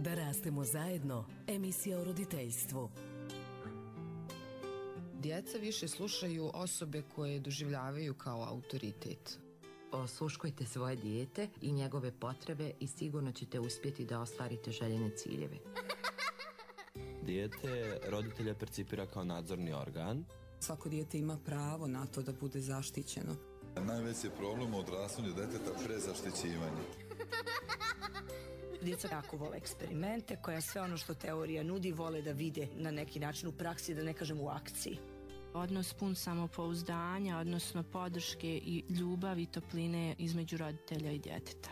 Da rastemo zajedno, emisija o roditeljstvu. Djeca više slušaju osobe koje doživljavaju kao autoritet. Osluškujte svoje dijete i njegove potrebe i sigurno ćete uspjeti da ostvarite željene ciljeve. Dijete roditelja percipira kao nadzorni organ. Svako dijete ima pravo na to da bude zaštićeno. Najveći je problem u odrastanju djeteta prezaštićivanje. Djeca jako vole eksperimente, koja sve ono što teorija nudi vole da vide na neki način u praksi, da ne kažem u akciji. Odnos pun samopouzdanja, odnosno podrške i ljubavi i topline između roditelja i djeteta.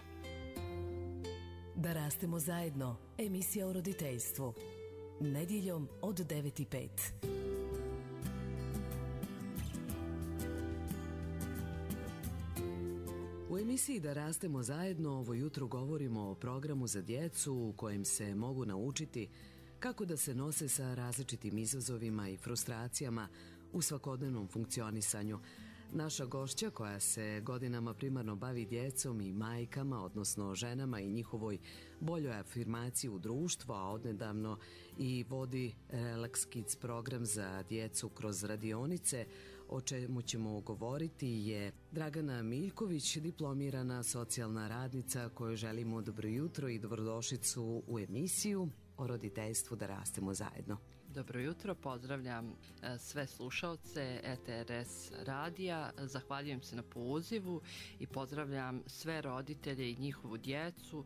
Da rastemo zajedno, emisija o roditeljstvu. Nedjeljom od 9:05. U emisiji Da rastemo zajedno ovo jutro govorimo o programu za djecu u kojem se mogu naučiti kako da se nose sa različitim izazovima i frustracijama u svakodnevnom funkcionisanju. Naša gošća koja se godinama primarno bavi djecom i majkama, odnosno ženama i njihovoj boljoj afirmaciji u društvu, a odnedavno i vodi Relax Kids program za djecu kroz radionice, o čemu ćemo govoriti, je Dragana Miljković, diplomirana socijalna radnica kojoj želimo dobro jutro i dobrodošlicu u emisiju o roditeljstvu Da rastemo zajedno. Dobro jutro, pozdravljam sve slušalce ETRS radija, zahvaljujem se na pozivu i pozdravljam sve roditelje i njihovu djecu,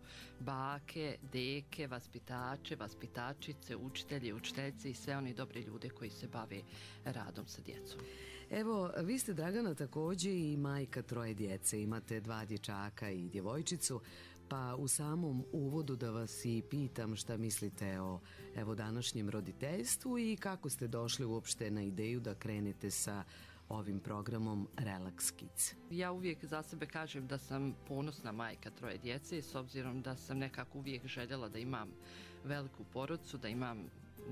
bake, deke, vaspitače, vaspitačice, učitelje, učiteljice i sve oni dobri ljude koji se bave radom sa djecom. Evo, vi ste, Dragana, također i majka 3 djece, imate 2 dječaka i djevojčicu, pa u samom uvodu da vas i pitam šta mislite o današnjem roditeljstvu i kako ste došli uopšte na ideju da krenete sa ovim programom Relax Kids. Ja uvijek za sebe kažem da sam ponosna majka 3 djece, s obzirom da sam nekako uvijek željela da imam veliku porodicu, da imam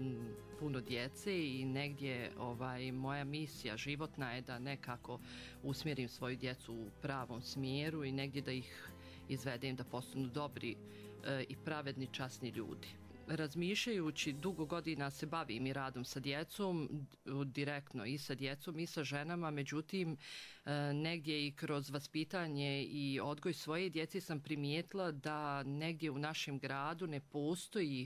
puno djece i negdje moja misija životna je da nekako usmjerim svoju djecu u pravom smjeru i negdje da ih izvedem da postanu dobri i pravedni, časni ljudi. Razmišljajući, dugo godina se bavim i radom sa djecom, direktno i sa djecom i sa ženama, međutim negdje i kroz vaspitanje i odgoj svoje djece sam primijetila da negdje u našem gradu ne postoji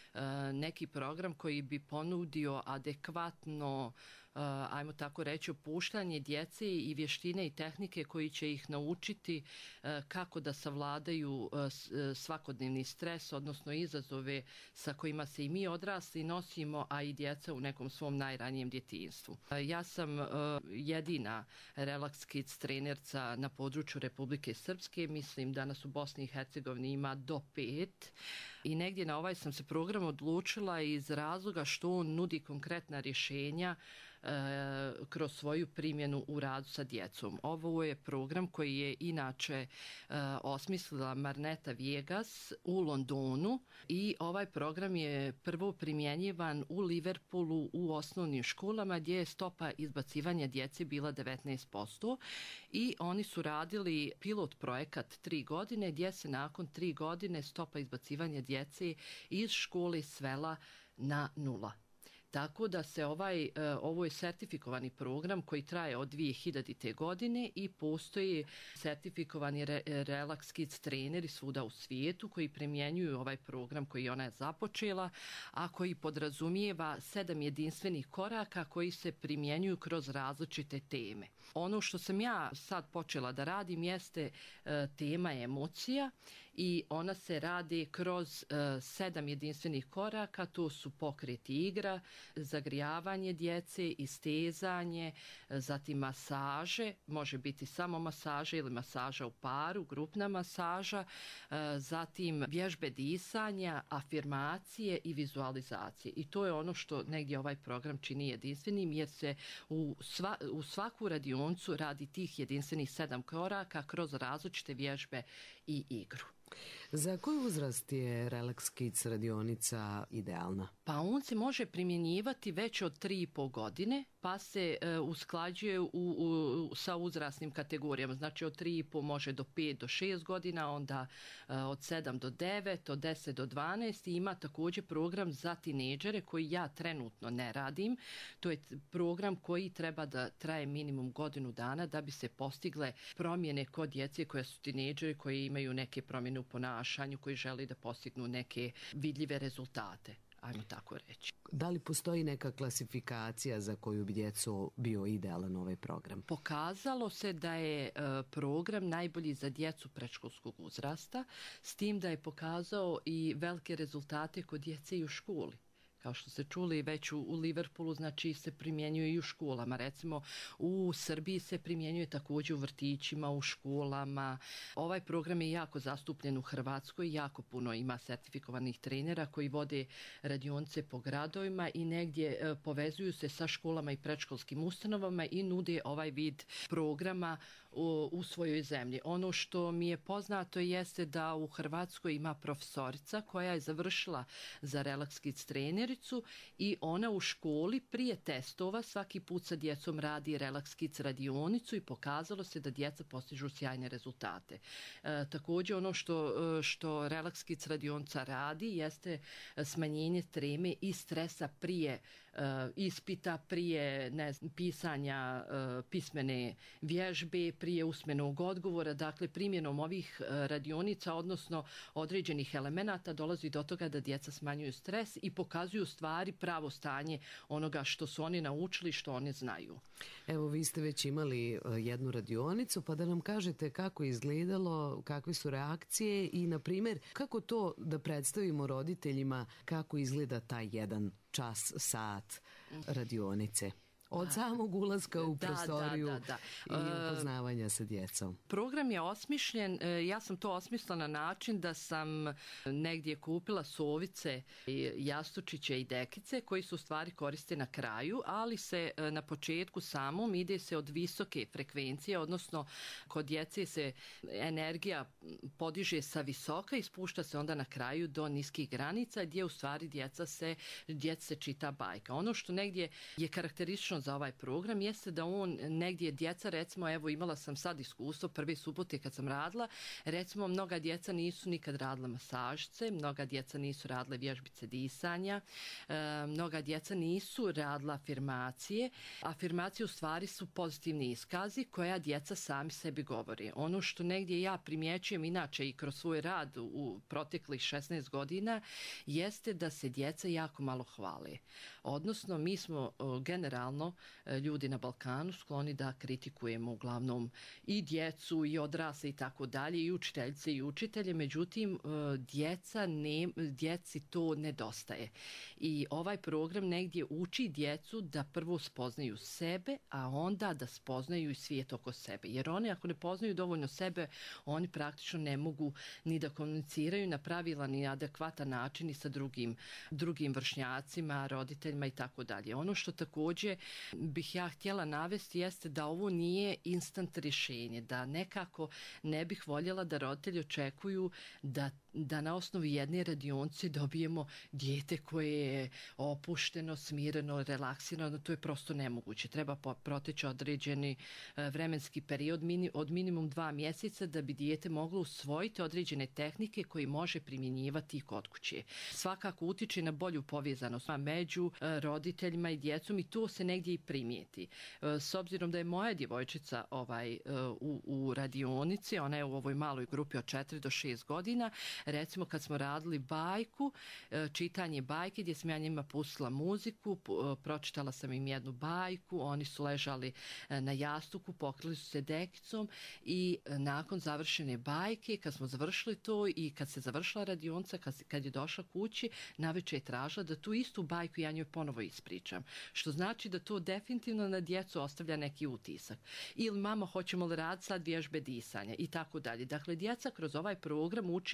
neki program koji bi ponudio adekvatno, ajmo tako reći, opuštanje djece i vještine i tehnike koji će ih naučiti kako da savladaju svakodnevni stres, odnosno izazove sa kojima se i mi odrasli nosimo, a i djeca u nekom svom najranijem djetinjstvu. Ja sam jedina Relax Kids trenerca na području Republike Srpske, mislim da nas u Bosni i Hercegovini ima do 5 i negdje na ovaj sam se program odlučila iz razloga što on nudi konkretna rješenja kroz svoju primjenu u radu sa djecom. Ovo je program koji je inače osmislila Marneta Viegas u Londonu i ovaj program je prvo primjenjivan u Liverpoolu u osnovnim školama gdje je stopa izbacivanja djece bila 19% i oni su radili pilot projekat 3 godine gdje se nakon 3 godine stopa izbacivanja djece iz škole svela na 0. Tako da se ovo je sertifikovani program koji traje od 2000. godine i postoji sertifikovani Relax Kids treneri svuda u svijetu koji primjenjuju ovaj program koji ona je započela, a koji podrazumijeva 7 jedinstvenih koraka koji se primjenjuju kroz različite teme. Ono što sam ja sad počela da radim jeste tema emocija i ona se radi kroz 7 jedinstvenih koraka, to su pokret i igra, zagrijavanje djece, istezanje, zatim masaže, može biti samo masaža ili masaža u paru, grupna masaža, zatim vježbe disanja, afirmacije i vizualizacije. I to je ono što negdje ovaj program čini jedinstvenim, jer se u svaku radioncu radi tih jedinstvenih 7 koraka kroz različite vježbe i igru. Za koji uzrast je Relax Kids radionica idealna? Pa on se može primjenjivati već od 3,5 godine, pa se usklađuje sa uzrasnim kategorijama. Znači od 3,5 može do 5 do 6 godina, onda od 7 do 9, od 10 do 12 i ima također program za tinejdžere koji ja trenutno ne radim. To je program koji treba da traje minimum godinu dana da bi se postigle promjene kod djece koje su tinejdžeri, koji imaju neke promjene u ponašanju, koji žele da postignu neke vidljive rezultate. Ajmo tako reći. Da li postoji neka klasifikacija za koju bi djecu bio idealan ovaj program? Pokazalo se da je program najbolji za djecu predškolskog uzrasta, s tim da je pokazao i velike rezultate kod djece i u školi. Kao što ste čuli, već u Liverpoolu, znači se primjenjuje i u školama. Recimo u Srbiji se primjenjuje također u vrtićima, u školama. Ovaj program je jako zastupljen u Hrvatskoj, jako puno ima sertifikovanih trenera koji vode radionice po gradovima i negdje povezuju se sa školama i predškolskim ustanovama i nude ovaj vid programa u svojoj zemlji. Ono što mi je poznato jeste da u Hrvatskoj ima profesorica koja je završila za Relax Kids trenericu i ona u školi prije testova svaki put sa djecom radi Relax Kids radionicu i pokazalo se da djeca postižu sjajne rezultate. Također ono što Relax Kids radionica radi jeste smanjenje treme i stresa prije ispita, prije pisanja pismene vježbe, prije usmenog odgovora. Dakle, primjenom ovih radionica, odnosno određenih elemenata, dolazi do toga da djeca smanjuju stres i pokazuju stvari pravo stanje onoga što su oni naučili, što oni znaju. Evo, vi ste već imali jednu radionicu, pa da nam kažete kako je izgledalo, kakve su reakcije i, na primjer, kako to da predstavimo roditeljima kako izgleda taj jedan čas, sat radionice. Od samog ulaska u prostoriju i upoznavanja sa djecom. Program je osmišljen, ja sam to osmislila na način da sam negdje kupila sovice, jastučiće i dekice koji su u stvari koriste na kraju, ali se na početku samom ide se od visoke frekvencije, odnosno kod djece se energija podiže sa visoka i spušta se onda na kraju do niskih granica gdje u stvari djeca se čita bajka. Ono što negdje je karakteristično za ovaj program jeste da on negdje djeca, recimo, evo imala sam sad iskustvo prve subote kad sam radila, recimo mnoga djeca nisu nikad radila masažice, mnoga djeca nisu radile vježbice disanja, mnoga djeca nisu radila afirmacije. Afirmacije u stvari su pozitivni iskazi koja djeca sami sebi govori. Ono što negdje ja primjećujem inače i kroz svoj rad u proteklih 16 godina jeste da se djeca jako malo hvale. Odnosno, mi smo generalno ljudi na Balkanu skloni da kritikujemo uglavnom i djecu i odrasle i tako dalje, i učiteljice i učitelje, međutim djeci to nedostaje. I ovaj program negdje uči djecu da prvo spoznaju sebe, a onda da spoznaju i svijet oko sebe. Jer oni ako ne poznaju dovoljno sebe, oni praktično ne mogu ni da komuniciraju na pravilan i adekvatan način i sa drugim vršnjacima, roditeljima i tako dalje. Ono što također bih ja htjela navesti jeste da ovo nije instant rješenje, da nekako ne bih voljela da roditelji očekuju da na osnovi jedne radionice dobijemo dijete koje je opušteno, smireno, relaksirano. To je prosto nemoguće. Treba proteći određeni vremenski period od minimum 2 mjeseca da bi dijete moglo usvojiti određene tehnike koje može primjenjivati i kod kuće. Svakako utiče na bolju povezanost među roditeljima i djecom i to se negdje i primijeti. S obzirom da je moja djevojčica u radionici, ona je u ovoj maloj grupi od 4 do 6 godina, recimo kad smo radili bajku, čitanje bajke gdje sam ja njima pustila muziku, pročitala sam im jednu bajku, oni su ležali na jastuku, pokrili su se dekicom i nakon završene bajke, kad smo završili to i kad se završila radionica, kad je došla kući, navečer je tražila da tu istu bajku ja njoj ponovo ispričam. Što znači da to definitivno na djecu ostavlja neki utisak. Ili mama, hoćemo li raditi sad vježbe disanja i tako dalje. Dakle, djeca kroz ovaj program uče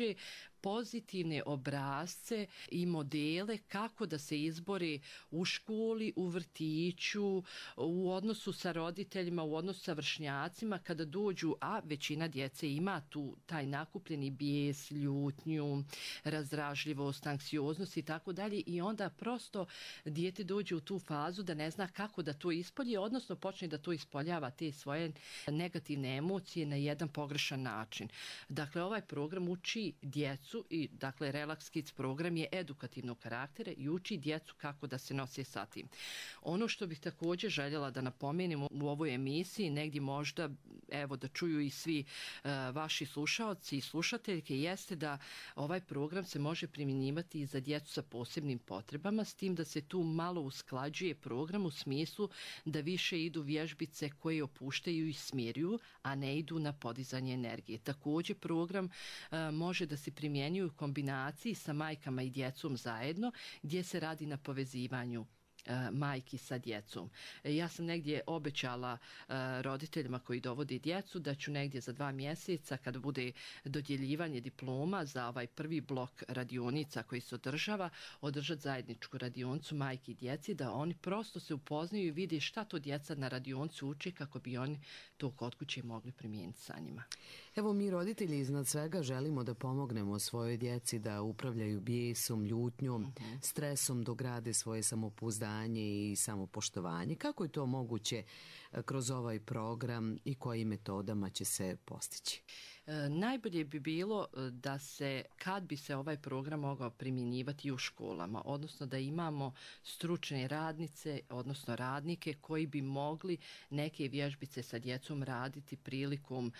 pozitivne obrasce i modele kako da se izbori u školi, u vrtiću, u odnosu sa roditeljima, u odnosu sa vršnjacima kada dođu, a većina djece ima taj nakupljeni bijes, ljutnju, razdražljivost, anksioznost i tako dalje, i onda prosto dijete dođe u tu fazu da ne zna kako da to ispolji, odnosno počne da to ispoljava te svoje negativne emocije na jedan pogrešan način. Dakle, ovaj program uči djecu i dakle Relax Kids program je edukativnog karaktera i uči djecu kako da se nose sa tim. Ono što bih također željela da napomenem u ovoj emisiji, negdje možda evo da čuju i svi vaši slušaoci i slušateljke, jeste da ovaj program se može primjenjivati i za djecu sa posebnim potrebama, s tim da se tu malo usklađuje program u smislu da više idu vježbice koje opuštaju i smiruju, a ne idu na podizanje energije. Također program može da se primjenjuje u kombinaciji sa majkama i djecom zajedno, gdje se radi na povezivanju majki sa djecom. Ja sam negdje obećala roditeljima koji dovode djecu da ću negdje za 2 mjeseca, kada bude dodjeljivanje diploma za ovaj prvi blok radionica koji se održati zajedničku radionicu majki i djeci, da oni prosto se upoznaju i vide šta to djeca na radionicu uče kako bi oni to kod kuće mogli primijeniti sa njima. Evo, mi roditelji iznad svega želimo da pomognemo svojoj djeci da upravljaju bijesom, ljutnjom, stresom, dok grade svoje samopouzdanje i samopoštovanje. Kako je to moguće kroz ovaj program i kojim metodama će se postići? Najbolje bi bilo da se, kad bi se ovaj program mogao primjenjivati u školama, odnosno da imamo stručne radnice, odnosno radnike koji bi mogli neke vježbice sa djecom raditi prilikom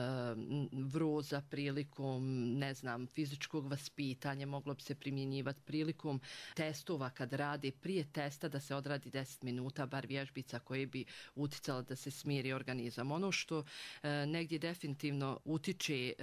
vroza, prilikom, fizičkog vaspitanja, moglo bi se primjenjivati prilikom testova kad rade prije testa, da se odradi 10 minuta, bar vježbica koje bi uticala da se smiri organizam. Ono što negdje definitivno utiče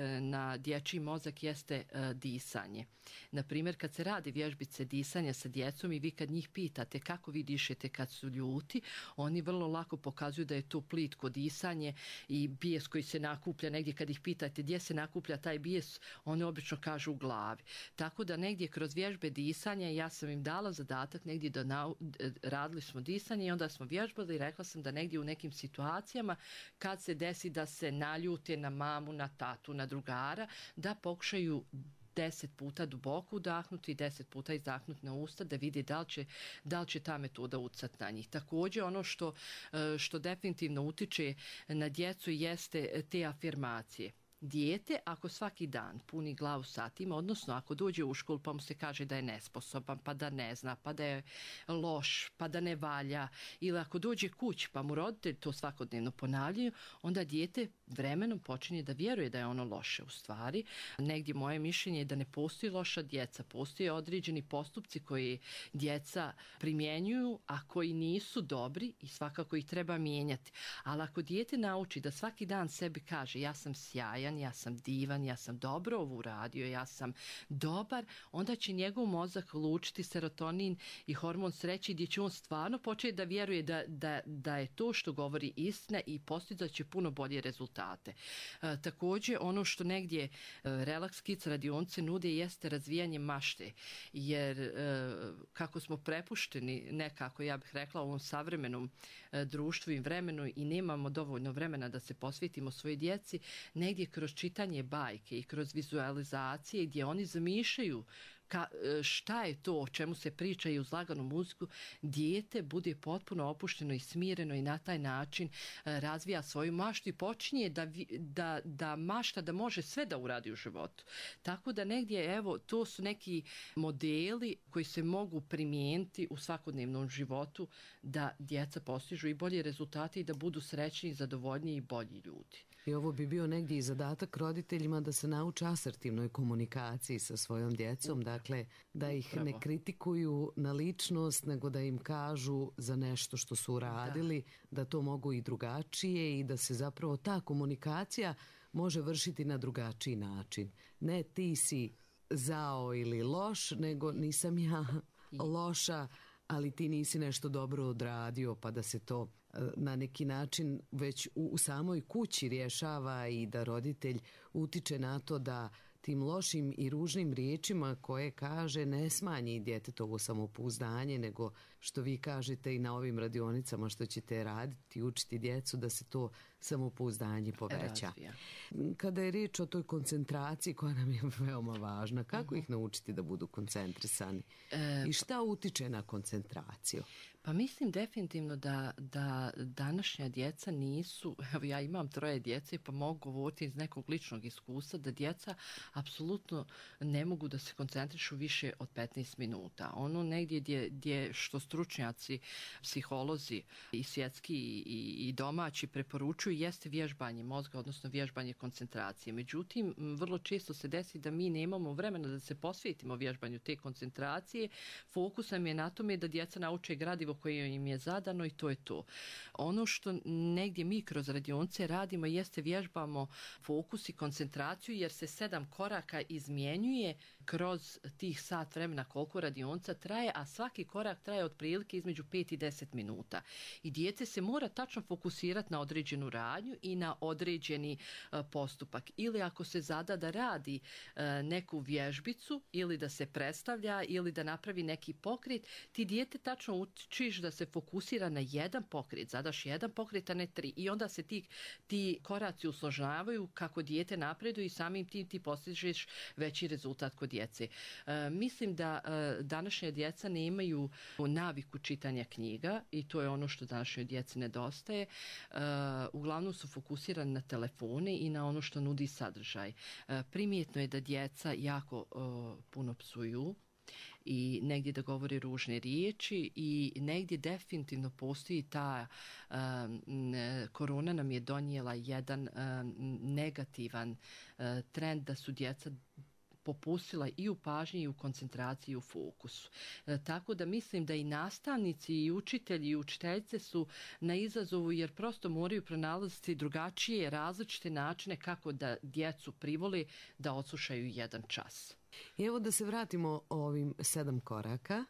na dječji mozak jeste disanje. Naprimjer, kad se radi vježbice disanja sa djecom i vi kad njih pitate kako vi dišete kad su ljuti, oni vrlo lako pokazuju da je to plitko disanje i bijes koji se nakuplja negdje. Kad ih pitate gdje se nakuplja taj bijes, oni obično kažu u glavi. Tako da negdje kroz vježbe disanja, ja sam im dala zadatak negdje da radili smo disanje i onda smo vježbali i rekla sam da negdje u nekim situacijama kad se desi da se naljute na mamu, na tatu, na drugara, da pokušaju 10 puta duboko udahnuti i 10 puta izdahnuti na usta, da vidi da li će ta metoda utjecati na njih. Također ono što definitivno utiče na djecu jeste te afirmacije. Dijete, ako svaki dan puni glavu satima, odnosno ako dođe u školu pa mu se kaže da je nesposoban, pa da ne zna, pa da je loš, pa da ne valja, ili ako dođe kući pa mu roditelji to svakodnevno ponavljaju, onda dijete vremenom počinje da vjeruje da je ono loše. U stvari, negdje moje mišljenje je da ne postoji loša djeca, postoje određeni postupci koji djeca primjenjuju, a koji nisu dobri i svakako ih treba mijenjati. Ali ako dijete nauči da svaki dan sebi kaže ja sam sjajan, ja sam divan, ja sam dobro ovo uradio, ja sam dobar, onda će njegov mozak lučiti serotonin i hormon sreće, gdje će on stvarno početi da vjeruje da je to što govori istina i postizat će puno bolje rezultate. Također, ono što negdje Relax Kids radionice nude jeste razvijanje mašte, jer kako smo prepušteni nekako, ja bih rekla, u ovom savremenom društvu i vremenu i nemamo dovoljno vremena da se posvetimo svojoj djeci, negdje kroz čitanje bajke i kroz vizualizacije gdje oni zamišljaju šta je to o čemu se priča i uz laganu muziku, dijete bude potpuno opušteno i smireno i na taj način razvija svoju maštu i počinje da mašta da može sve da uradi u životu. Tako da negdje, evo, to su neki modeli koji se mogu primijeniti u svakodnevnom životu da djeca postižu i bolje rezultate i da budu srećni, zadovoljniji i bolji ljudi. I ovo bi bio negdje i zadatak roditeljima da se nauče asertivnoj komunikaciji sa svojom djecom, dakle da ih ne kritikuju na ličnost, nego da im kažu za nešto što su uradili, da to mogu i drugačije i da se zapravo ta komunikacija može vršiti na drugačiji način. Ne ti si zao ili loš, nego nisam ja loša, ali ti nisi nešto dobro odradio, pa da se to na neki način već u samoj kući rješava i da roditelj utiče na to da tim lošim i ružnim riječima koje kaže ne smanji djetetovo samopouzdanje, nego što vi kažete i na ovim radionicama što ćete raditi i učiti djecu da se to samopouzdanje poveća. Razvija. Kada je riječ o toj koncentraciji koja nam je veoma važna, kako ih naučiti da budu koncentrisani? I šta utiče na koncentraciju? Pa mislim definitivno da današnja djeca nisu, evo ja imam 3 djece pa mogu govoriti iz nekog ličnog iskustva da djeca apsolutno ne mogu da se koncentrišu više od 15 minuta. Ono negdje gdje što stručnjaci, psiholozi i svjetski i domaći preporučuju jeste vježbanje mozga, odnosno vježbanje koncentracije. Međutim, vrlo često se desi da mi nemamo vremena da se posvetimo vježbanju te koncentracije. Fokus nam je na tome da djeca nauče gradivo koje im je zadano i to je to. Ono što negdje mi kroz radionice radimo jeste vježbamo fokus i koncentraciju jer se 7 koraka izmjenjuje kroz tih sat vremena koliko radionica traje, a svaki korak traje otprilike između 5 i 10 minuta. I dijete se mora tačno fokusirati na određenu radnju i na određeni postupak. Ili ako se zada da radi neku vježbicu ili da se predstavlja ili da napravi neki pokret, ti dijete tačno učiš da se fokusira na jedan pokret, zadaš jedan pokret, a ne 3. I onda se ti koraci usložnavaju kako dijete napreduje i samim tim ti postižeš veći rezultat kod djece. Mislim da današnja djeca nemaju naviku čitanja knjiga i to je ono što današnjoj djeci nedostaje. Uglavnom su fokusirani na telefone i na ono što nudi sadržaj. Primjetno je da djeca jako puno psuju i negdje da govori ružne riječi i negdje definitivno postoji ta korona nam je donijela jedan negativan trend da su djeca popustila i u pažnji i u koncentraciji i u fokusu. Tako da mislim da i nastavnici i učitelji i učiteljice su na izazovu jer prosto moraju pronalaziti drugačije, različite načine kako da djecu privole da odslušaju 1 čas. I evo da se vratimo ovim 7 koraka.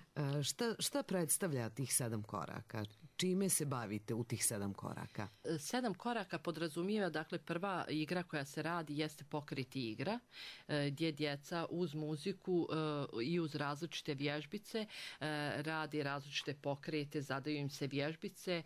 Šta predstavlja tih 7 koraka? Čime se bavite u tih 7 koraka? 7 koraka podrazumijeva, dakle, prva igra koja se radi jeste pokriti igra, gdje djeca uz muziku i uz različite vježbice radi različite pokrete, zadaju im se vježbice,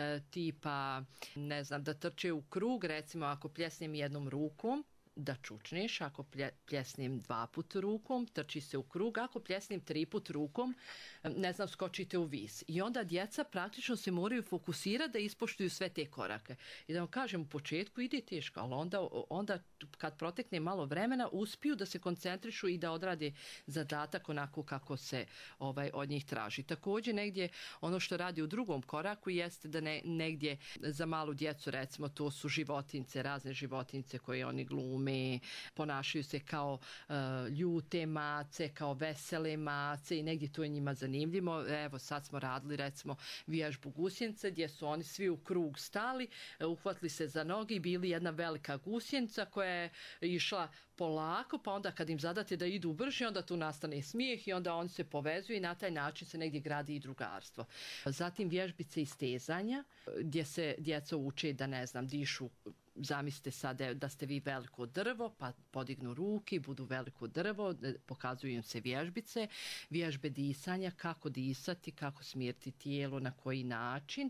tipa, ne znam, da trče u krug, recimo ako pljesnem jednom rukom, da čučneš, ako pljesnim 2 puta rukom, trči se u krug, ako pljesnim 3 puta rukom, ne znam, skočite u vis. I onda djeca praktično se moraju fokusirati da ispoštuju sve te korake. I da vam kažem, u početku ide teško, ali onda kad protekne malo vremena, uspiju da se koncentrišu i da odrade zadatak onako kako se od njih traži. Također negdje ono što radi u drugom koraku jeste da negdje za malu djecu, recimo, to su životince, razne životince koje oni glume, ponašaju se kao ljute mace, kao vesele mace i negdje to je njima zanimljivo. Evo sad smo radili recimo vježbu gusjence gdje su oni svi u krug stali, uhvatili se za noge i bili jedna velika gusjenica koja je išla polako, pa onda kad im zadate da idu brže, onda tu nastane smijeh i onda oni se povezuju i na taj način se negdje gradi i drugarstvo. Zatim vježbice istezanja gdje se djeca uče da, ne znam, dišu. Zamislite sad da ste vi veliko drvo, pa podignu ruke, budu veliko drvo, pokazuju im se vježbice, vježbe disanja, kako disati, kako smiriti tijelo, na koji način.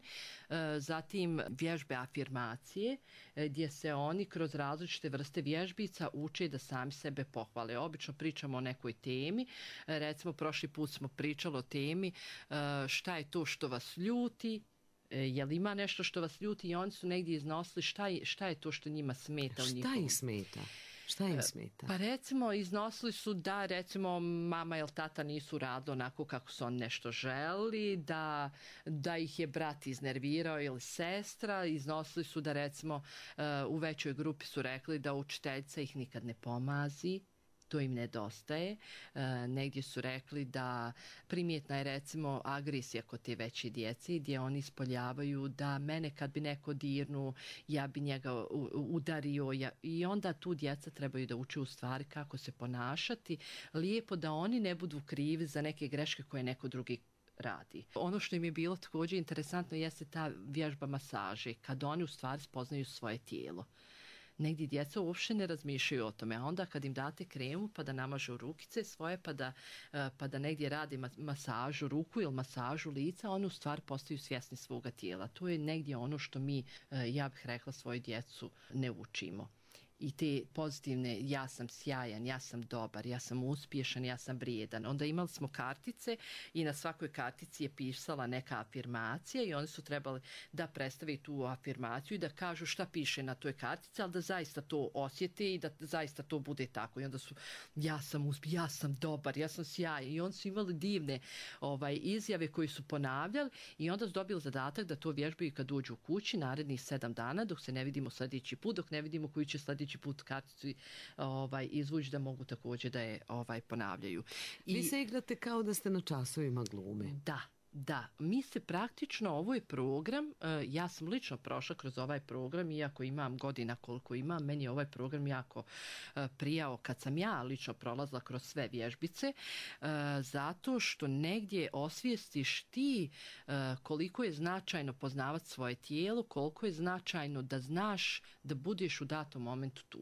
Zatim vježbe afirmacije, gdje se oni kroz različite vrste vježbica uče da sami sebe pohvale. Obično pričamo o nekoj temi, recimo prošli put smo pričali o temi šta je to što vas ljuti, je li ima nešto što vas ljuti i oni su negdje iznosili šta je to što njima smeta u njihovom. Šta ih smeta? Šta im smeta? Pa recimo iznosili su da recimo mama ili tata nisu radili onako kako su on nešto želi, da ih je brat iznervirao ili sestra. Iznosili su da recimo u većoj grupi su rekli da učiteljica ih nikad ne pomazi. To im nedostaje. Negdje su rekli da primjetna je recimo agresija kod te veće djece gdje oni ispoljavaju da mene kad bi neko dirnuo ja bi njega udario i onda tu djeca trebaju da uče u stvari kako se ponašati lijepo da oni ne budu krivi za neke greške koje neko drugi radi. Ono što im je bilo također interesantno jeste ta vježba masaže kad oni u stvari spoznaju svoje tijelo. negdje djeca uopšte ne razmišljaju o tome, a onda kad im date kremu pa da namažu rukice svoje, pa da negdje radi masažu ruku ili masažu lica, oni u stvari postaju svjesni svoga tijela. To je negdje ono što mi, ja bih rekla, svoju djecu ne učimo. I te pozitivne, ja sam sjajan, ja sam dobar, ja sam uspješan, ja sam vrijedan. Onda imali smo kartice i na svakoj kartici je pisala neka afirmacija i oni su trebali da predstavi tu afirmaciju i da kažu šta piše na toj kartici, ali da zaista to osjete i da zaista to bude tako. I onda su, ja sam uspješan, ja sam dobar, ja sam sjajan. I oni su imali divne izjave koje su ponavljali i onda su dobili zadatak da to vježbaju kad uđu u kući narednih 7 dana, dok se ne vidimo sljedeći put, dok ne vidimo koji će sljedeći put karticu izvući, da mogu također da je ponavljaju. Vi se igrate kao da ste na časovima glume. Da, mi se praktično, ovo je program, ja sam lično prošla kroz ovaj program, iako imam godina koliko imam, meni je ovaj program jako prijao kad sam ja lično prolazila kroz sve vježbice, zato što negdje osvijestiš ti koliko je značajno poznavati svoje tijelo, koliko je značajno da znaš da budeš u datom momentu tu.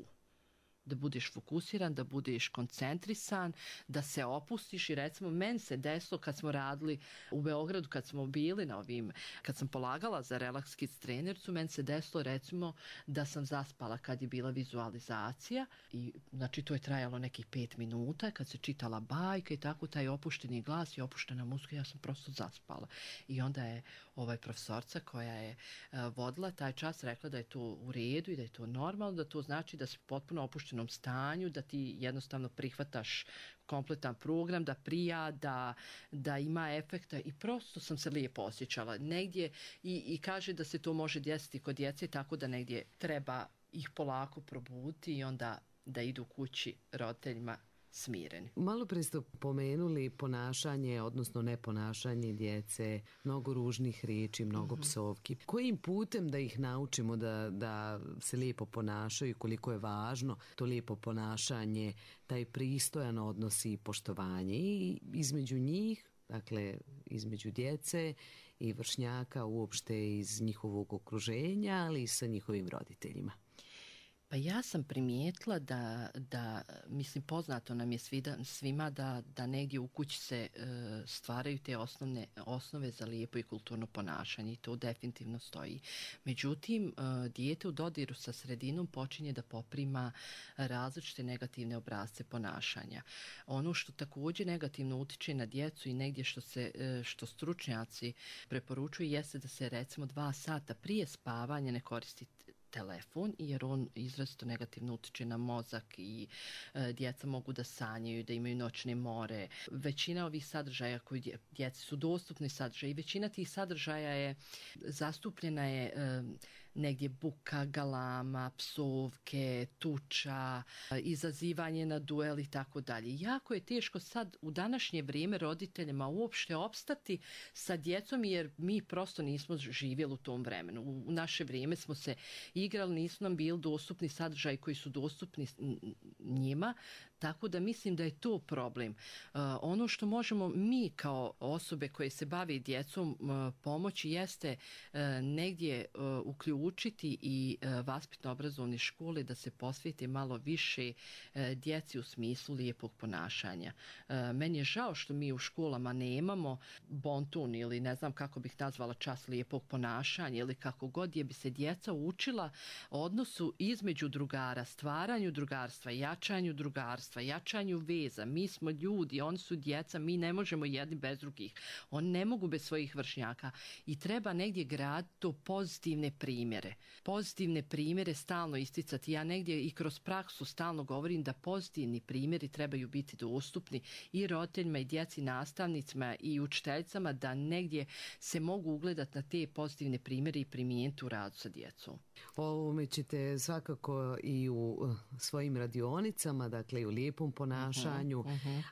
Da budeš fokusiran, da budeš koncentrisan, da se opustiš i recimo meni se desilo kad smo radili u Beogradu, kad smo bili na ovim, kad sam polagala za Relax Kids trenercu, meni se desilo recimo da sam zaspala kad je bila vizualizacija i znači to je trajalo nekih 5 minuta, kad se čitala bajka i tako taj opušteni glas i opuštena muzika, ja sam prosto zaspala. I onda je profesorca koja je vodila taj čas rekla da je to u redu i da je to normalno, da to znači da si potpuno opušten stanju, da ti jednostavno prihvataš kompletan program, da prija, da ima efekta i prosto sam se lijepo osjećala. Negdje i kaže da se to može desiti kod djece, tako da negdje treba ih polako probuditi i onda da idu kući roditeljima smireni. Malo prije ste pomenuli ponašanje, odnosno neponašanje djece, mnogo ružnih riječi, mnogo psovki. Kojim putem da ih naučimo da se lijepo ponašaju, koliko je važno to lijepo ponašanje, taj pristojan odnos i poštovanje i između njih, dakle između djece i vršnjaka uopšte iz njihovog okruženja, ali i sa njihovim roditeljima? Pa ja sam primijetila da mislim, poznato nam je svima da negdje u kući se stvaraju te osnove za lijepo i kulturno ponašanje i to definitivno stoji. Međutim, dijete u dodiru sa sredinom počinje da poprima različite negativne obrasce ponašanja. Ono što također negativno utiče na djecu i negdje što stručnjaci preporučuju jeste da se recimo 2 sata prije spavanja ne koristi telefon, jer on izrazito negativno utiče na mozak i djeca mogu da sanjaju, da imaju noćne more. Većina ovih sadržaja koji djeci su dostupni sadržaji i većina tih sadržaja je zastupljena je negdje buka, galama, psovke, tuča, izazivanje na duel i tako dalje. Jako je teško sad u današnje vrijeme roditeljima uopšte opstati sa djecom jer mi prosto nismo živjeli u tom vremenu. U naše vrijeme smo se igrali, nisu nam bili dostupni sadržaji koji su dostupni njima, tako da mislim da je to problem. Ono što možemo mi kao osobe koje se bave djecom pomoći jeste negdje uključiti i vaspitno-obrazovne škole da se posvijete malo više djeci u smislu lijepog ponašanja. Meni je žao što mi u školama nemamo bontun ili ne znam kako bih nazvala čas lijepog ponašanja ili kako god, gdje bi se djeca učila odnosu između drugara, stvaranju drugarstva, jačanju drugarstva, jačanju veza. Mi smo ljudi, oni su djeca, mi ne možemo jedni bez drugih. Oni ne mogu bez svojih vršnjaka i treba negdje graditi to pozitivne primjere. Pozitivne primjere stalno isticati. Ja negdje i kroz praksu stalno govorim da pozitivni primjeri trebaju biti dostupni i roditeljima i djeci, nastavnicima i učiteljicama, da negdje se mogu ugledati na te pozitivne primjere i primijeniti u radu sa djecom. O ovome ćete svakako i u svojim radionicama, dakle i u lijepom ponašanju,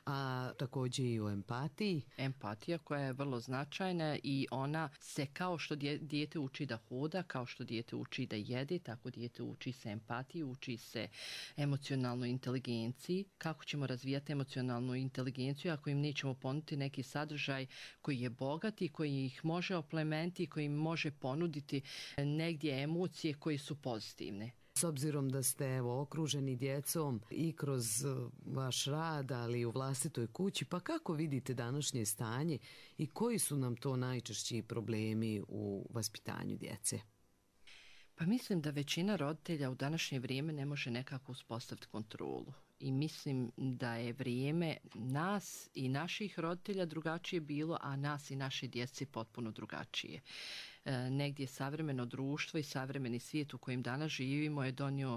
a također i u empatiji. Empatija koja je vrlo značajna i ona se kao što dijete uči da hoda, kao što dijete uči da jede, tako dijete uči se empatiji, uči se emocionalnoj inteligenciji. Kako ćemo razvijati emocionalnu inteligenciju ako im nećemo ponuditi neki sadržaj koji je bogat i koji ih može oplemeniti, koji im može ponuditi negdje emocije koje su pozitivne. S obzirom da ste evo okruženi djecom i kroz vaš rad, ali i u vlastitoj kući, pa kako vidite današnje stanje i koji su nam to najčešći problemi u vaspitanju djece? Pa mislim da većina roditelja u današnje vrijeme ne može nekako uspostaviti kontrolu. I mislim da je vrijeme nas i naših roditelja drugačije bilo, a nas i naše djece potpuno drugačije. Negdje savremeno društvo i savremeni svijet u kojem danas živimo je donio,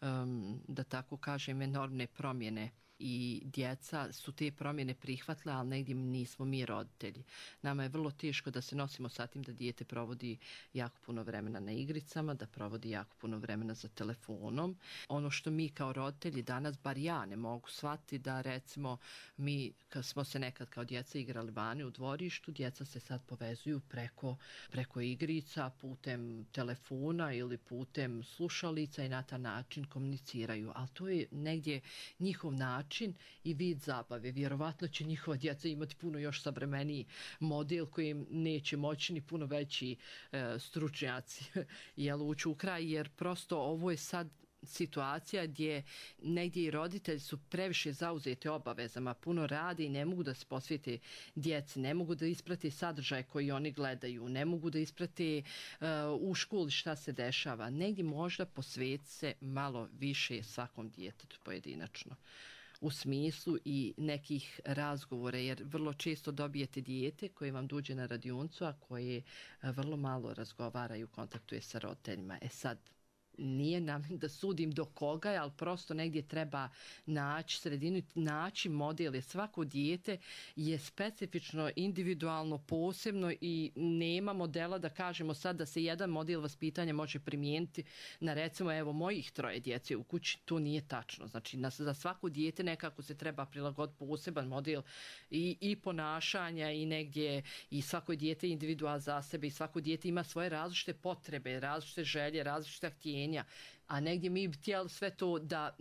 da tako kažem, enormne promjene. I djeca su te promjene prihvatile, ali negdje nismo mi roditelji. Nama je vrlo teško da se nosimo sa tim da dijete provodi jako puno vremena na igricama, da provodi jako puno vremena za telefonom. Ono što mi kao roditelji danas, bar ja ne mogu shvatiti, da recimo mi kad smo se nekad kao djeca igrali vani u dvorištu, djeca se sad povezuju preko igrica, putem telefona ili putem slušalica i na taj način komuniciraju. Ali to je negdje njihov način i vid zabave. Vjerovatno će njihova djeca imati puno još savremeniji model koji im neće moći ni puno veći stručnjaci ući u kraj, jer prosto ovo je sad situacija gdje negdje i roditelji su previše zauzeti obavezama, puno rade i ne mogu da se posvete djeci, ne mogu da isprate sadržaj koji oni gledaju, ne mogu da isprate u školi šta se dešava. Negdje možda posveti se malo više svakom djetetu pojedinačno, u smislu i nekih razgovora, jer vrlo često dobijete dijete koje vam dođe na radionicu, a koje vrlo malo razgovara i u kontaktu je sa roditeljima. Sad, nije nam da sudim do koga je, ali prosto negdje treba naći sredinu, naći model, jer svako dijete je specifično, individualno, posebno i nema modela da kažemo sad da se jedan model vaspitanja može primijeniti na recimo evo mojih 3 djece u kući. To nije tačno. Znači za svako dijete nekako se treba prilagoditi poseban model i ponašanja i negdje i svako dijete je individual za sebe i svako dijete ima svoje različite potrebe, različite želje, različite htjenja. A negdje mi bi htjeli sve to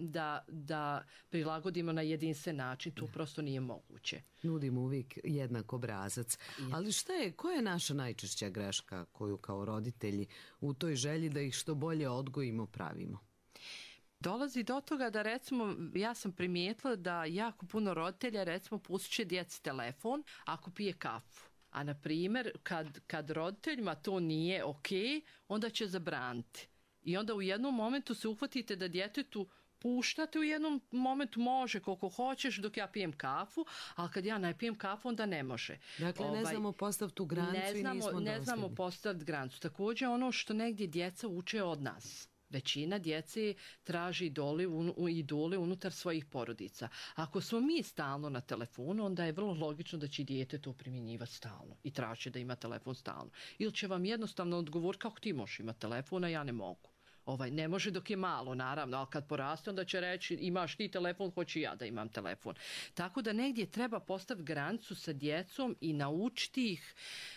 da prilagodimo na jedinstven način, to prosto nije moguće. Nudimo uvijek jednak obrazac. Ali koja je naša najčešća greška koju kao roditelji u toj želji da ih što bolje odgojimo pravimo? Dolazi do toga da recimo, ja sam primijetila da jako puno roditelja recimo pustit će djeci telefon ako pije kafu. A na primjer kad roditeljima to nije ok, onda će zabraniti. I onda u jednom momentu se uhvatite da djetetu puštate, u jednom momentu može koliko hoćeš dok ja pijem kafu, ali kad ja ne pijem kafu onda ne može. Dakle, ne znamo postaviti tu granicu i nismo dosljedni. Ne znamo postaviti granicu. Također ono što negdje djeca uče od nas. Većina djece traži idole unutar svojih porodica. Ako smo mi stalno na telefonu, onda je vrlo logično da će dijete to primjenjivati stalno i traži da ima telefon stalno. Ili će vam jednostavno odgovoriti kako ti možeš imati telefon, a ja ne mogu. Ne može dok je malo, naravno, ali kad poraste onda će reći imaš ti telefon, hoću ja da imam telefon. Tako da negdje treba postaviti granicu sa djecom i naučiti ih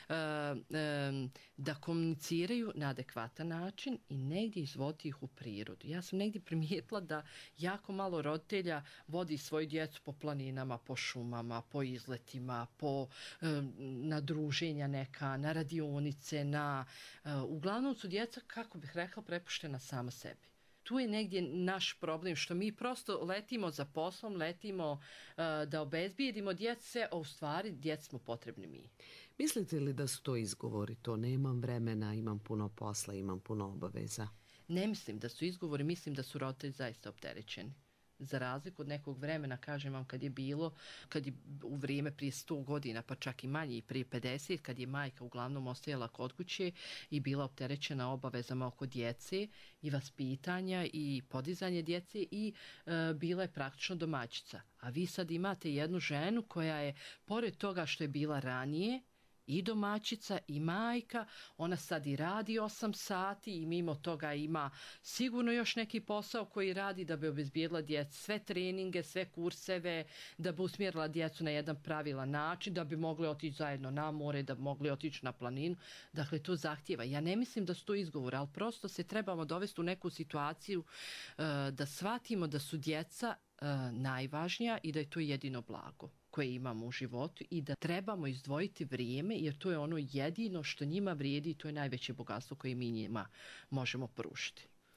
da komuniciraju na adekvatan način i negdje izvoditi ih u prirodu. Ja sam negdje primijetila da jako malo roditelja vodi svoju djecu po planinama, po šumama, po izletima, na druženja neka, na radionice, uglavnom su djeca, kako bih rekla, prepuštena sama sebi. Tu je negdje naš problem, što mi prosto letimo za poslom, letimo da obezbijedimo djece, a u stvari djeci smo potrebni mi. Mislite li da su to izgovori? To nemam vremena, imam puno posla, imam puno obaveza. Ne mislim da su izgovori, mislim da su roditelji zaista opterećeni. Za razliku od nekog vremena, kažem vam, kad je u vrijeme prije 100 godina, pa čak i manje, i prije 50, kad je majka uglavnom ostajala kod kuće i bila opterećena obavezama oko djece i vaspitanja i podizanje djece i bila je praktično domaćica. A vi sad imate jednu ženu koja je, pored toga što je bila ranije, i domaćica i majka, ona sad i radi 8 sati i mimo toga ima sigurno još neki posao koji radi da bi obezbijedila djecu, sve treninge, sve kurseve, da bi usmjerila djecu na jedan pravilan način, da bi mogli otići zajedno na more, da bi mogli otići na planinu. Dakle, to zahtjeva. Ja ne mislim da su to izgovori, ali prosto se trebamo dovesti u neku situaciju da shvatimo da su djeca najvažnija i da je to jedino blago koje imamo u životu i da trebamo izdvojiti vrijeme, jer to je ono jedino što njima vrijedi i to je najveće bogatstvo koje mi njima možemo pružiti.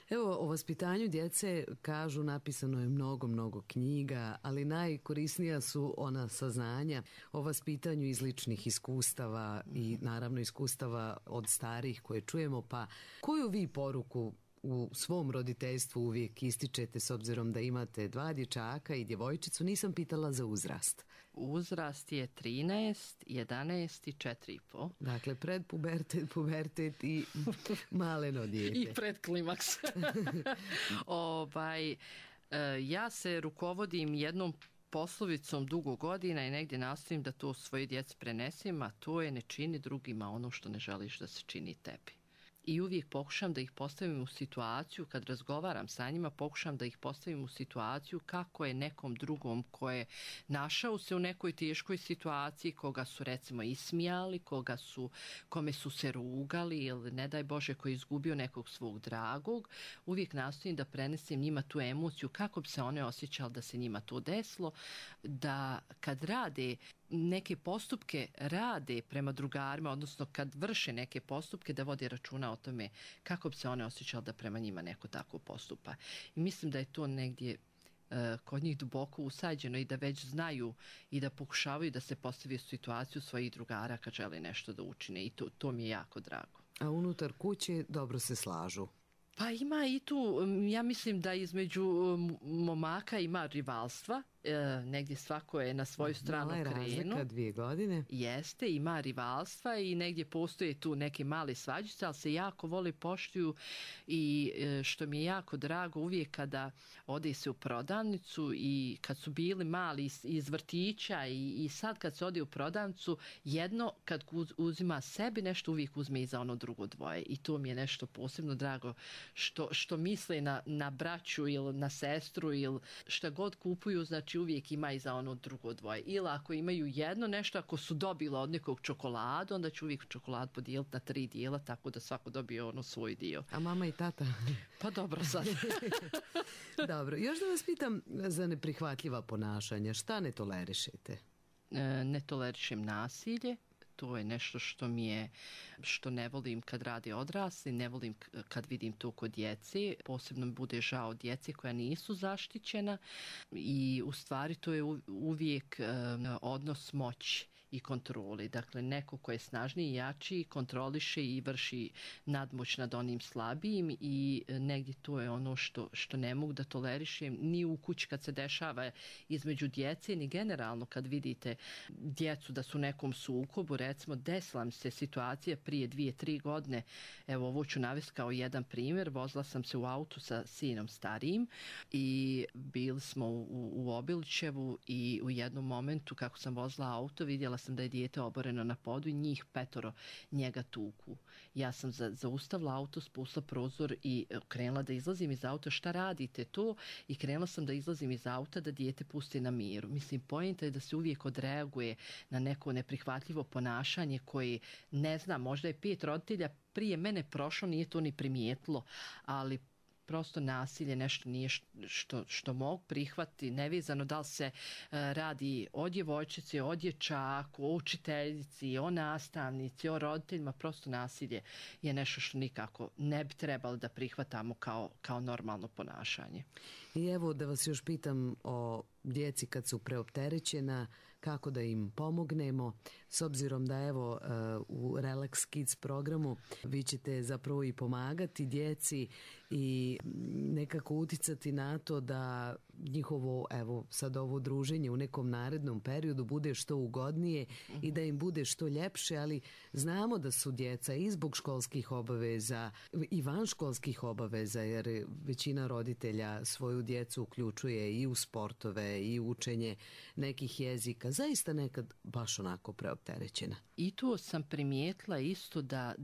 Evo, o vaspitanju djece, kažu, napisano je mnogo knjiga, ali najkorisnija su ona saznanja o vaspitanju iz ličnih iskustava i naravno iskustava od starih koje čujemo. Pa koju vi poruku u svom roditeljstvu uvijek ističete, s obzirom da imate 2 dječaka i djevojčicu? Nisam pitala za uzrast. Uzrast je 13, 11 i 4,5. Dakle, pred pubertet i maleno dijete. I pred klimaks. Ja se rukovodim jednom poslovicom dugo godina i negdje nastojim da to svoje djeci prenesem, a to je: ne čini drugima ono što ne želiš da se čini tebi. I uvijek pokušam da ih postavim u situaciju, kad razgovaram sa njima, pokušam da ih postavim u situaciju kako je nekom drugom ko je našao se u nekoj teškoj situaciji, koga su recimo ismijali, kome su se rugali ili ne daj Bože koji je izgubio nekog svog dragog. Uvijek nastojim da prenesem njima tu emociju, kako bi se one osjećali da se njima to desilo, da kad rade neke postupke rade prema drugarima, odnosno kad vrše neke postupke, da vode računa o tome kako bi se one osjećali da prema njima neko tako postupa. I mislim da je to negdje kod njih duboko usađeno i da već znaju i da pokušavaju da se postave u situaciju svojih drugara kad žele nešto da učine, i to mi je jako drago. A unutar kuće dobro se slažu? Pa ima i tu, ja mislim da između momaka ima rivalstva, negdje svako je na svoju stranu krenuo. Mala je razlika 2 godine. Jeste, ima rivalstva i negdje postoje tu neke male svađice, ali se jako vole, poštuju, i što mi je jako drago, uvijek kada ode se u prodavnicu i kad su bili mali iz vrtića i sad kad se ode u prodavnicu, jedno kad uzima sebi nešto, uvijek uzme i za ono drugo dvoje, i to mi je nešto posebno drago, što misle na braću ili na sestru ili šta god kupuju, znači uvijek ima i za ono drugo dvoje. Ili ako imaju jedno nešto, ako su dobila od nekog čokoladu, onda će uvijek čokolad podijeliti na 3 dijela, tako da svako dobije ono svoj dio. A mama i tata? Pa dobro sad. Dobro, još da vas pitam za neprihvatljiva ponašanja. Šta ne tolerišete? Ne tolerišem nasilje. To je nešto što ne volim kad rade odrasli, ne volim kad vidim to kod djece. Posebno mi bude žao djece koja nisu zaštićena, i u stvari to je uvijek odnos moći i kontroli. Dakle, neko ko je snažniji i jači kontroliše i vrši nadmoć nad onim slabijim, i negdje to je ono što ne mogu da tolerišem ni u kući kad se dešava između djece, ni generalno kad vidite djecu da su u nekom sukobu. Recimo, desila mi se situacija prije 2-3 godine, evo ovo ću navesti kao jedan primjer. Vozila sam se u autu sa sinom starijim i bili smo u Obilićevu, i u jednom momentu kako sam vozila auto vidjela sam da je dijete oboreno na podu i njih 5 njega tuku. Ja sam zaustavila auto, spustila prozor i krenula da izlazim iz auta. Šta radite to? I krenula sam da izlazim iz auta da dijete pusti na miru. Mislim, poenta je da se uvijek odreaguje na neko neprihvatljivo ponašanje koje, ne znam, možda je 5 roditelja prije mene prošlo, nije to ni primijetilo, ali prosto nasilje nešto nije što mogu prihvatiti, nevezano da li se radi o djevojčici, o dječaku, o učiteljici, o nastavnici, o roditeljima. Prosto nasilje je nešto što nikako ne bi trebalo da prihvatamo kao normalno ponašanje. I evo da vas još pitam o djeci kad su preopterećena, kako da im pomognemo, s obzirom da evo u Relax Kids programu vi ćete zapravo i pomagati djeci i nekako uticati na to da njihovo, evo sad ovo druženje u nekom narednom periodu bude što ugodnije i da im bude što ljepše, ali znamo da su djeca i zbog školskih obaveza i vanškolskih obaveza, jer većina roditelja svoju djecu uključuje i u sportove i u učenje nekih jezika, zaista nekad baš onako preopterećena. I tu sam primijetila isto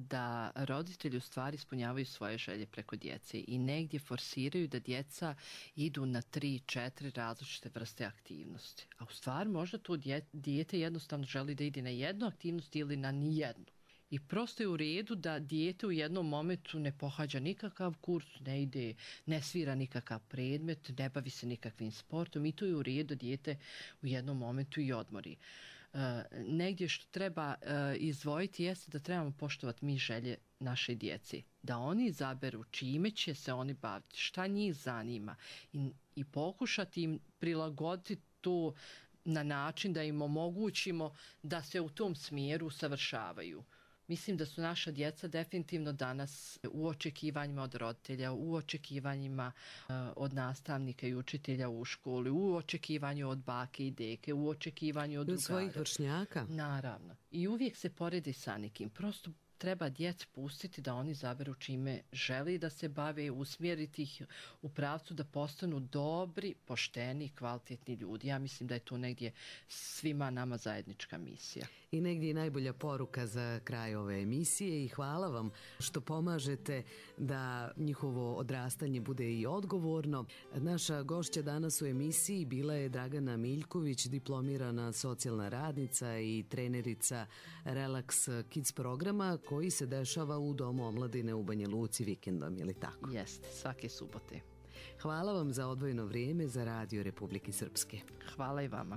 da roditelji u stvari ispunjavaju svoje želje preko djece i negdje forsiraju da djeca idu na 3-4 različite vrste aktivnosti. A u stvari možda to dijete jednostavno želi da ide na jednu aktivnost ili na nijednu. I prosto je u redu da dijete u jednom momentu ne pohađa nikakav kurs, ne ide, ne svira nikakav predmet, ne bavi se nikakvim sportom, i to je u redu da dijete u jednom momentu i odmori. Negdje što treba izdvojiti jeste da trebamo poštovati mi želje naše djece, da oni izaberu čime će se oni baviti, šta njih zanima i pokušati im prilagoditi to na način da im omogućimo da se u tom smjeru usavršavaju. Mislim da su naša djeca definitivno danas u očekivanjima od roditelja, u očekivanjima od nastavnika i učitelja u školi, u očekivanju od bake i deke, u očekivanju od drugara. Od svojih vršnjaka? Naravno. I uvijek se poredi sa nekim. Prosto treba djeci pustiti da oni zaberu čime želi da se bave, usmjeriti ih u pravcu da postanu dobri, pošteni, kvalitetni ljudi. Ja mislim da je to negdje svima nama zajednička misija. I negdje i najbolja poruka za kraj ove emisije i hvala vam što pomažete da njihovo odrastanje bude i odgovorno. Naša gošća danas u emisiji bila je Dragana Miljković, diplomirana socijalna radnica i trenerica Relax Kids programa koji se dešava u Domu omladine u Banja Luci vikendom, je li tako? Jeste, svake subote. Hvala vam za odvojeno vrijeme za Radio Republike Srpske. Hvala i vama.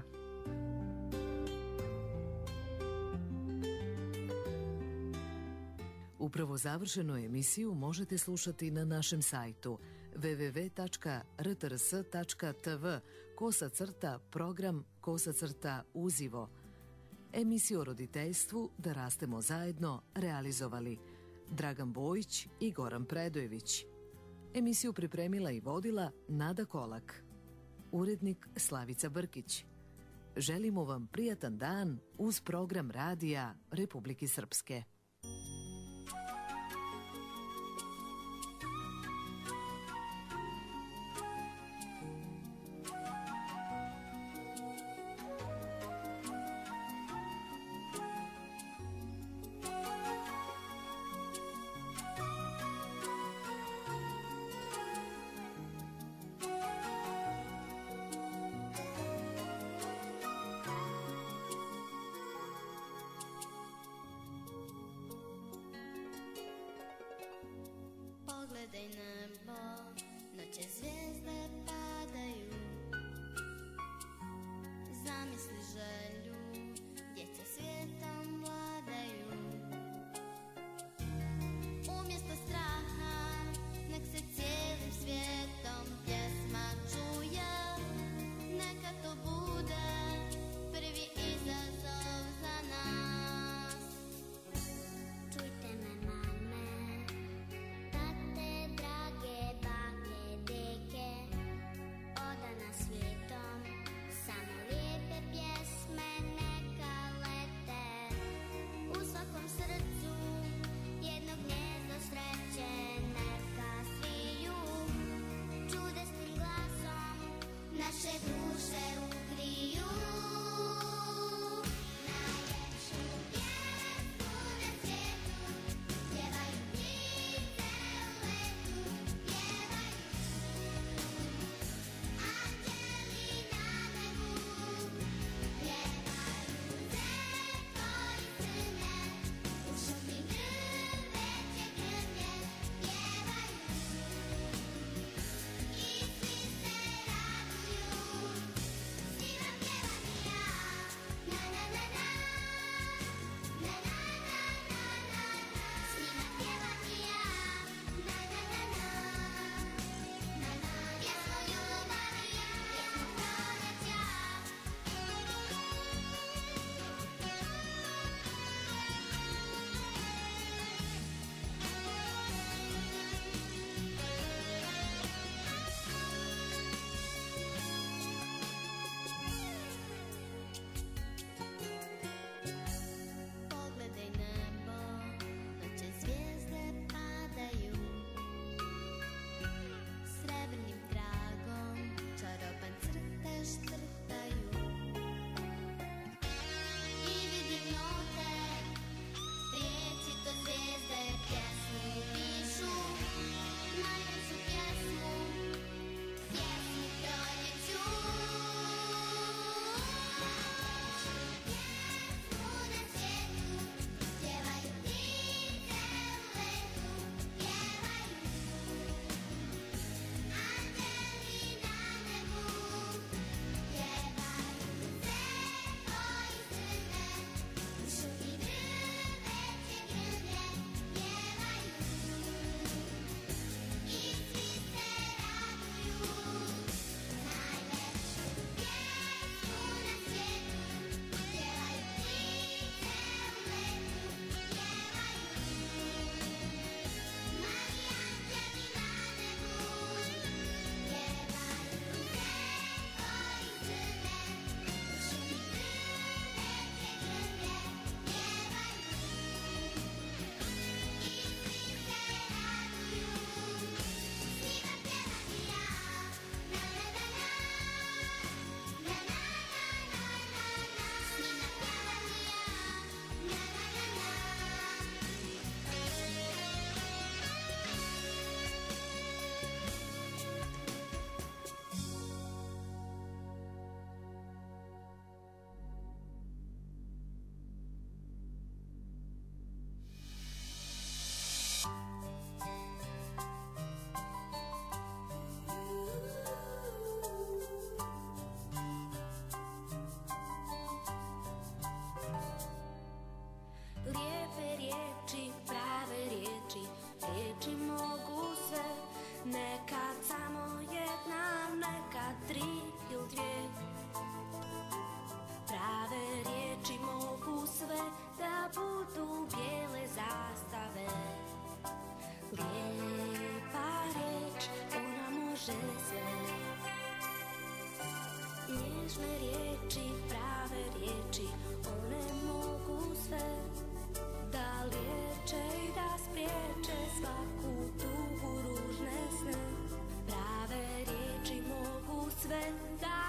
Upravo završenu emisiju možete slušati na našem sajtu www.rtrs.tv/program/uzivo. Emisiju o roditeljstvu Da rastemo zajedno realizovali Dragan Bojić i Goran Predojević. Emisiju pripremila i vodila Nada Kolak. Urednik Slavica Brkić. Želimo vam prijatan dan uz program Radija Republike Srpske. Pogledaj nebo, noće zvijezde padaju. Zamisli želju, djeca svijetom vladaju. Umjesto straha, nek se cijelim svijetom pjesma čuje. Neka to bude prvi izazov za nas. Čujte me, mame, tate, drage bake, deke, odana svijetom, samo lijepe pjesme neka lete. U svakom srcu jedno gnjezdo sreće neka sviju. Čudesnim glasom naše duše ugriju. Najljepšu pjesmu na svijetu pjevaju ptice u letu, pjevaju anđeli na nebu, pjevaju zrko i crne, u šumi drveće grmlje, pjevaju i svi se raduju, svima pjevam i ja. Nežne riječi, prave riječi, one mogu sve da liječe i da spriječe svaku tugu, ružne sne. Prave riječi mogu sve da